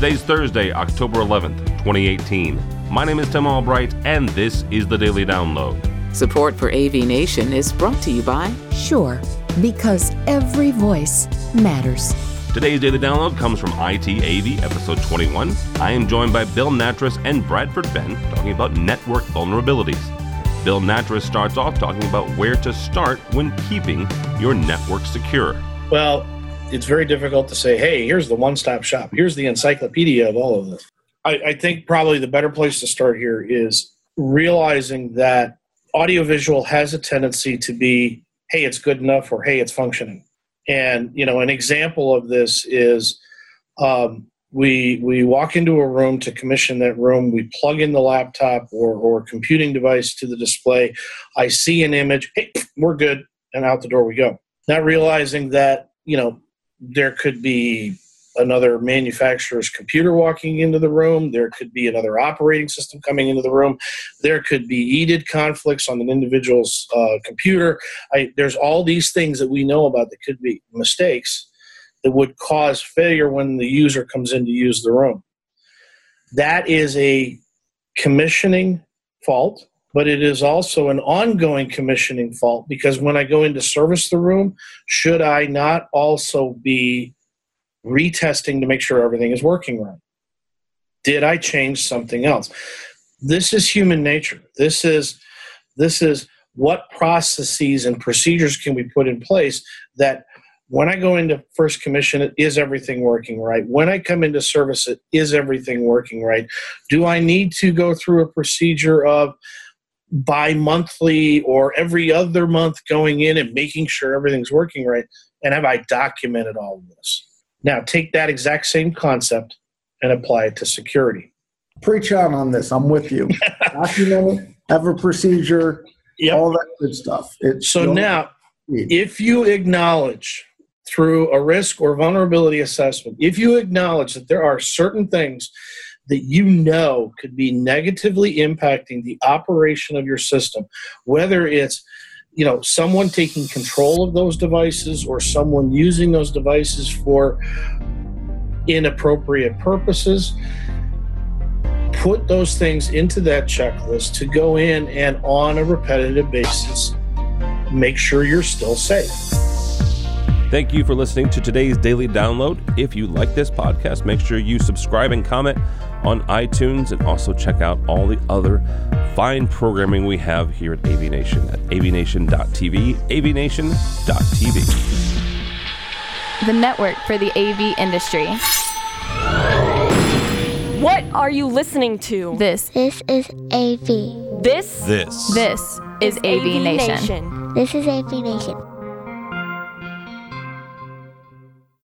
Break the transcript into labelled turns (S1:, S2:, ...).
S1: Today's Thursday, October 11th, 2018. My name is Tim Albright, and this is the Daily Download.
S2: Support for AV Nation is brought to you by
S3: Sure, because every voice matters.
S1: Today's Daily Download comes from ITAV episode 21. I am joined by Bill Nattrass and Bradford Benn talking about network vulnerabilities. Bill Nattrass starts off talking about where to start when keeping your network secure.
S4: Well, it's very difficult to say, hey, here's the one-stop shop. Here's the encyclopedia of all of this. I think probably the better place to start here is realizing that audiovisual has a tendency to be, hey, it's good enough, or hey, it's functioning. And, you know, an example of this is we walk into a room to commission that room. We plug in the laptop or computing device to the display. I see an image. Hey, we're good. And out the door we go. Not realizing that, you know, there could be another manufacturer's computer walking into the room. There could be another operating system coming into the room. There could be EDID conflicts on an individual's computer. There's all these things that we know about that could be mistakes that would cause failure when the user comes in to use the room. That is a commissioning fault, but it is also an ongoing commissioning fault, because when I go in to service the room, should I not also be retesting to make sure everything is working right? Did I change something else? This is human nature. This is what processes and procedures can we put in place that when I go into first commission it, is everything working right? When I come into service it, is everything working right? Do I need to go through a procedure of bi-monthly or every other month going in and making sure everything's working right? And have I documented all of this? Now, take that exact same concept and apply it to security.
S5: Preach on this. I'm with you. Document it, have a procedure, all that good stuff.
S4: Now, if you acknowledge through a risk or vulnerability assessment, if you acknowledge that there are certain things that you know could be negatively impacting the operation of your system, whether it's someone taking control of those devices or someone using those devices for inappropriate purposes, put those things into that checklist to go in and on a repetitive basis, make sure you're still safe.
S1: Thank you for listening to today's Daily Download. If you like this podcast, make sure you subscribe and comment on iTunes, and also check out all the other fine programming we have here at AV Nation at avnation.tv, avnation.tv.
S6: The network for the AV industry. What are you listening to?
S7: This is AV.
S6: This is AV Nation.
S7: This is AV Nation.